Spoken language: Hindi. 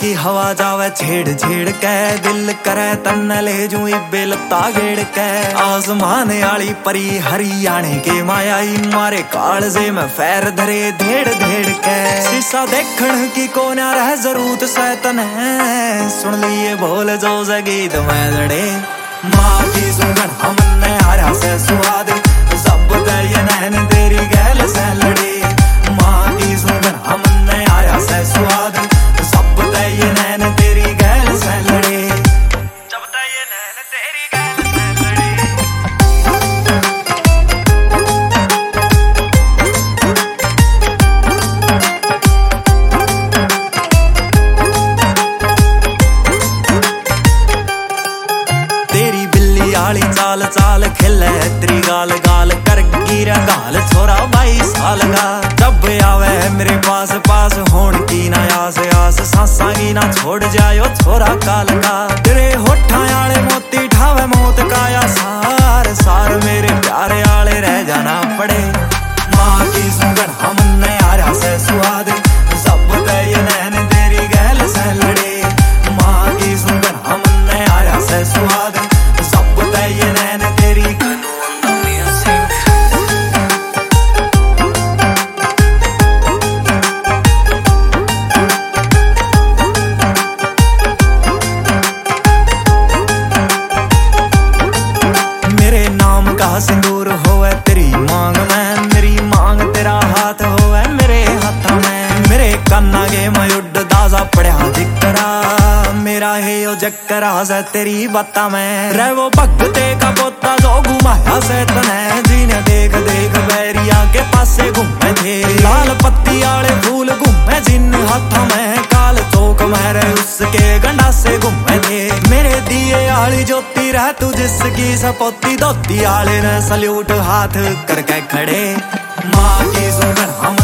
की हवा जावे छेड़ छेड़ के, दिल करे तन ले जू बेलता गेड़ के। आसमान आली परी हरियाणे के मायाई, मारे कालजे में फैर धरे धेड़ धेड़ के। शीशा देखण की कोना रह जरूरत सैतन है, सुन लिए बोल जो से गीत में लड़े। माँ की सुगन हमने हरा से सुहाद, सब ये नैन तेरी गैल से लड़े। माँ की सुगन हमने हरा से सुहाद, सब ये नैन तेरी गैल से लड़े। जब ये नैन तेरी गैल से लड़े। तेरी बिल्ली आली चाल चाल खिले तेरी गाल गाल कर गिरा गाल छोरा 22 साल का। जब आवे मेरे पास पास होण की ना आस आस, सांसा की ना छोड़ जायो छोरा काल का। तेरे होठा आले मोती ठावे मौत का या सार सार, मेरे प्यारे आले रह जाना पड़े। माँ की सुगन हमने आरा से सुहाद, सब ये नैन तेरी गैल से लड़े। माँ की सुगन हमने आरा से सुहाद, सब ये नैन तेरी। मेरे नाम का सिंदूर होवे तेरी मांग में, मेरी मांग तेरा हाथ होवे मेरे हाथ में। मेरे कन्ना के मयुड दाजा पड़ा दिकरा, मेरा है यो जकरा से तेरी बाता में। रे वो भगते का पोता जो घुमाया से तने, जीने देख देख बैरिया के पासे घूमे थे। लाल पत्ती आले फूल घूमे जिन हाथ में, काल चौक मेरे उसके गंडा से घूमे थे। मेरे दिए आली ज्योति रह तू जिसकी सपोती, धोती आले ने सल्यूट हाथ करके खड़े। माँ की सुगन हम